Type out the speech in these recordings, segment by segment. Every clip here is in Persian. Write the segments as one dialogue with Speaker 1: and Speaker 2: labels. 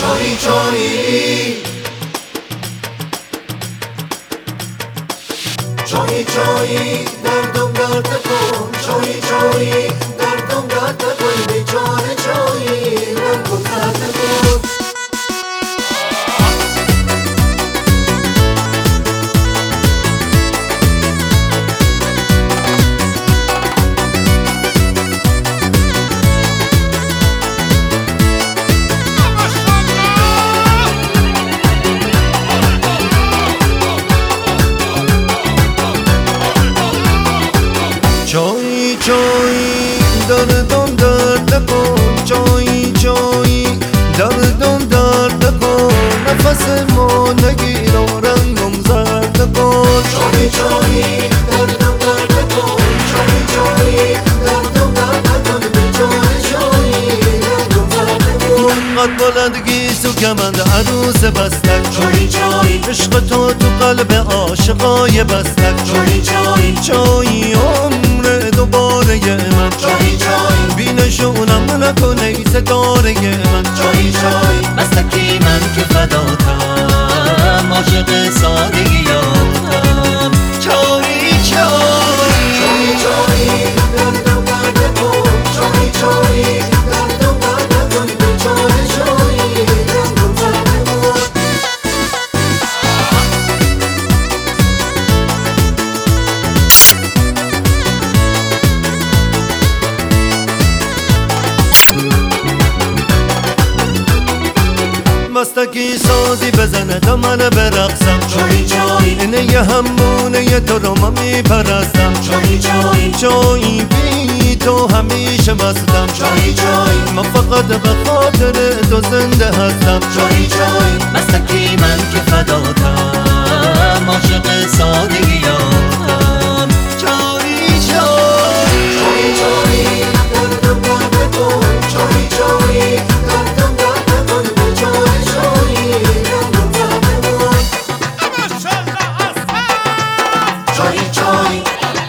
Speaker 1: چایی چایی چایی چایی دردم درد کن چایی چایی دردم درد کن بیچاره چایی دردم درد کن
Speaker 2: چایی چایی دردم درد کن چایی چایی دردم درد کن نفس ما نگیر و رنگم زرد کن
Speaker 1: چایی چایی دردم درد کن چایی چایی دردم درد کن بیچاره چایی دردم درد کن
Speaker 2: قد بلندگی تو کمند عروس بستک
Speaker 1: چایی چایی
Speaker 2: عشق تو قلب عاشقای بستک
Speaker 1: چایی چایی
Speaker 2: چایی عمر دوباره من
Speaker 1: چایی چایی
Speaker 2: بی نشونم نکنه ای ستاره من
Speaker 1: چایی چایی
Speaker 2: بستکی من که فداتم عاشق سادگیاتم چایی چایی
Speaker 1: چایی چایی دردم درد کن چایی چایی دردم درد کن بیچاره چایی دردم درد کن
Speaker 2: مستکی سازی بزنه تا من برقصم
Speaker 1: چایی چایی
Speaker 2: اینه یه همونه تو رو من میپرستم
Speaker 1: چایی چایی
Speaker 2: چایی بی تو همیشه مستم
Speaker 1: چایی چایی
Speaker 2: من فقط به خاطر تو زنده هستم
Speaker 1: چایی چایی
Speaker 2: مستکی من که فداتم عاشق سادگیاتم چایی چایی
Speaker 1: چایی چایی دردم درد کن چایی چایی دردم درد کن بیچاره چایی دردم درد کن چایی چایی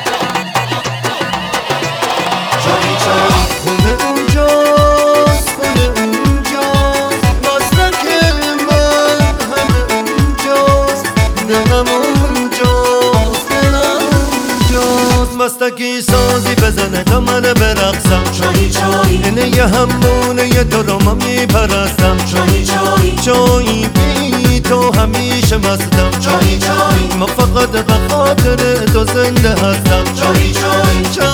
Speaker 1: چایی چایی
Speaker 2: خونه اونجاست خونه اونجاست مستک من همه اونجاست دلم اونجاست دلم اونجاست مستکی سازی بزنه تا من برقصم
Speaker 1: چایی چایی
Speaker 2: اینه یه همونه تو رو من میپرستم
Speaker 1: چایی چایی
Speaker 2: چایی بی تو همیشه مستم
Speaker 1: چایی چایی
Speaker 2: من فقط به خاطر تو زنده هستم
Speaker 1: چایی چایی